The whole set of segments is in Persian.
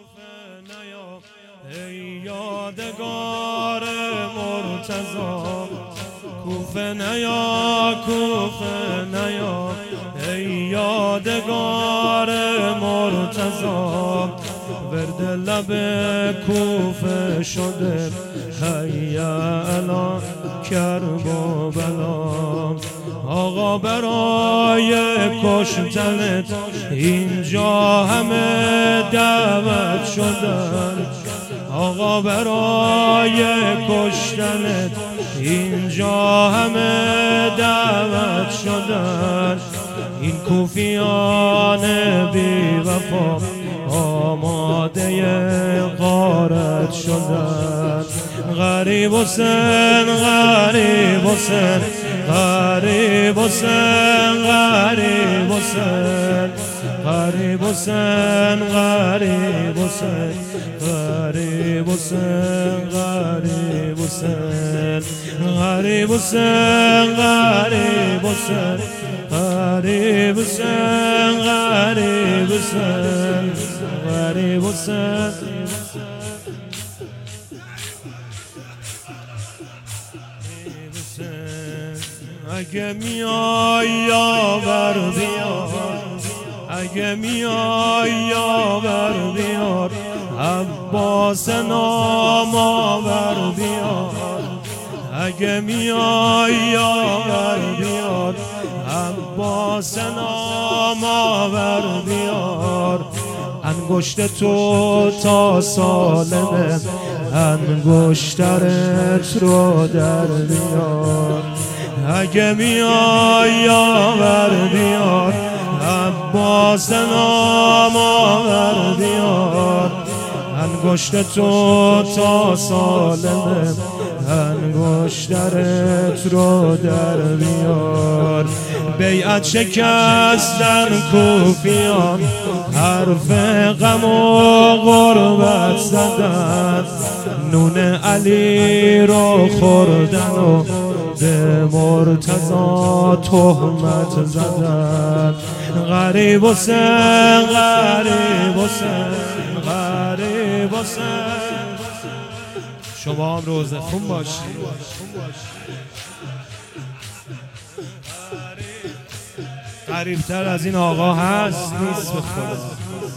نیا ای یادگار مرتضی، کوفه نیا کوفه نیا ای یادگار مرتضی، ورد لب کوفه شده هیا الان کرب و بلا. آقا برای کشتنت اینجا همه دعوت شدن، آقا برای کشتنت اینجا همه دعوت شدن. این کوفیان بی وفا آماده غارت شدن. غریب حسین غریب حسین غریب حسین غریب حسین غریب حسین غریب حسین غریب حسین غریب حسین غریب حسین غریب حسین غریب حسین غریب حسین غریب حسین. اگه میای یاور بیار، اگه میای یاور بیار، عباس نامآور بیار. اگه میای یاور بیار، عباس نامآور بیار. انگشت تو تا سالمه، انگشترت رو در بیار. اگه میای یاور بیار، عباس نامآور بیار. انگشت تو تا سالمه، انگشترت رو در بیار. بیعت شکستن کوفیان، حرف غم و غربت زدن. نون علی رو خوردن و به مرتضی تهمت زدن. غریب حسین غریب حسین غریب حسین. شما هم روزه خون باشید. غریبتر از این آقا هست نیست به خدا.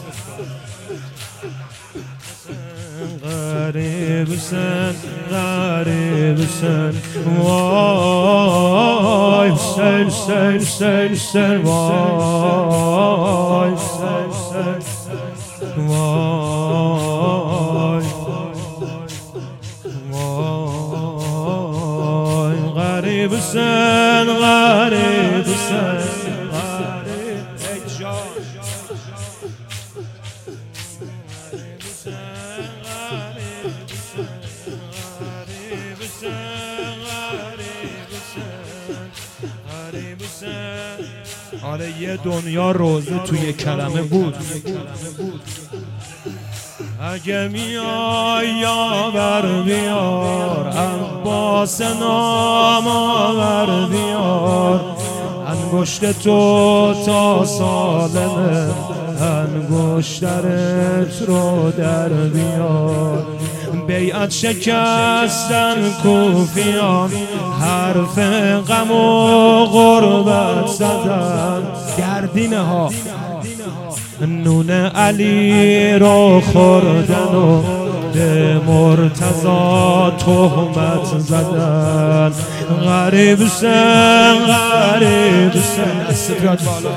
غریب حسین غریب حسین وای حسین حسین حسین حسین وای حسین حسین وای وای غریب حسین غریب حسین آره یه دنیا روزه توی کلمه بود. اگه میای یاور بیار، عباس نامآور بیار. انگشت تو تا سالمه، انگشترت رو در بیار. بیعت شکستن کوفیان، حرف غم و غربت زدن. گردینه ها نون علی رو خوردن و به مرتضی تهمت زدن. غریب حسین غریب حسین استفاد بالا.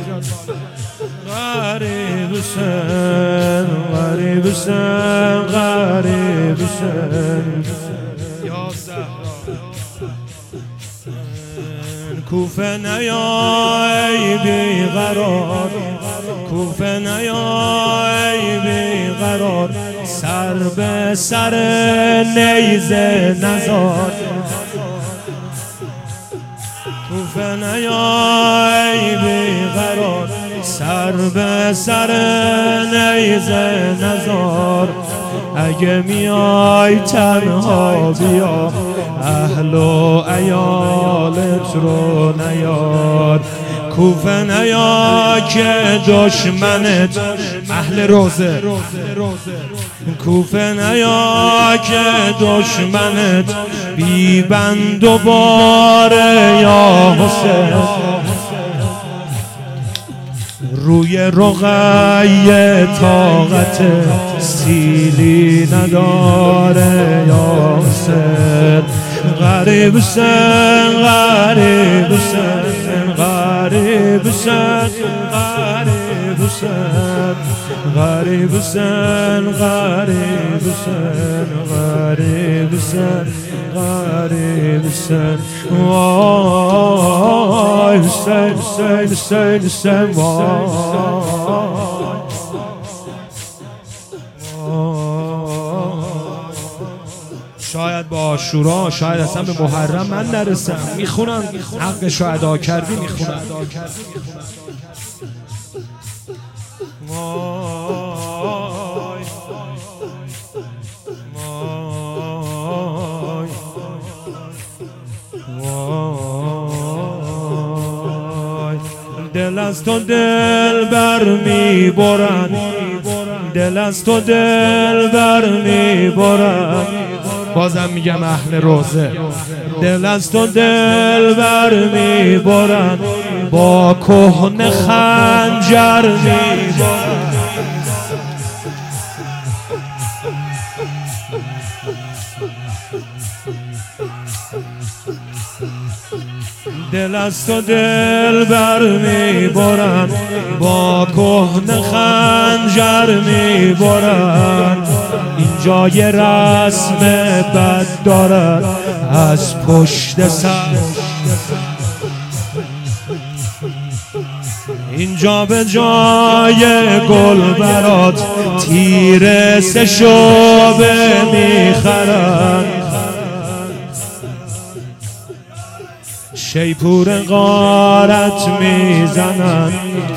غریب حسین غریب حسین غریب حسین یا زهرا. کوفه نیا ای بیقرار، کوفه نیا ای بیقرار. سر به سر نیزه نزار. کوفه نیا ای بیقرار، سر به سر نیزه نزار. اگه میای تنها بیا، اهل و عیالت رو نیار. کوفه نیا که دشمنت اهل روزه، کوفه نیا که دشمنت بی بند و باره یا حسین، روی رقیه طاقت سیلی نداره یا حسین، غریب سن غریب سن غریب سن غریب سن غریب سن غریب سن غریب سن غریب سن وای حسین حسین حسین حسین وای شاید با عاشورا، شاید اصلا به محرم من نرسم، میخونم حقش رو ادا کردی، میخونم دل از تو دل بر میبرن، دل از تو دل بر میبرن، بازم میگم اهل روزه، دل از تو دل بر میبرن، با کهنه خنجر میبرن، دل از تو دل بر میبرن، با کهنه خنجر میبرن، اینجا یه رسم بد دارد از پشت سر، اینجا به جای گل برات تیر سه شعبه میخرن، شیپور غارت میزنن،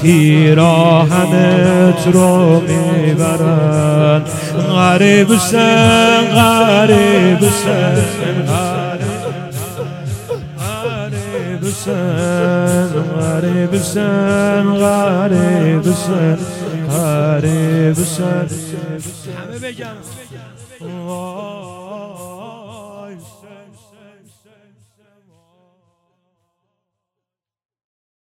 پیراهنت رو میبرن، غریب سن غریب سن غریب سن غریب سن غریب سن غریب سن، همه بگن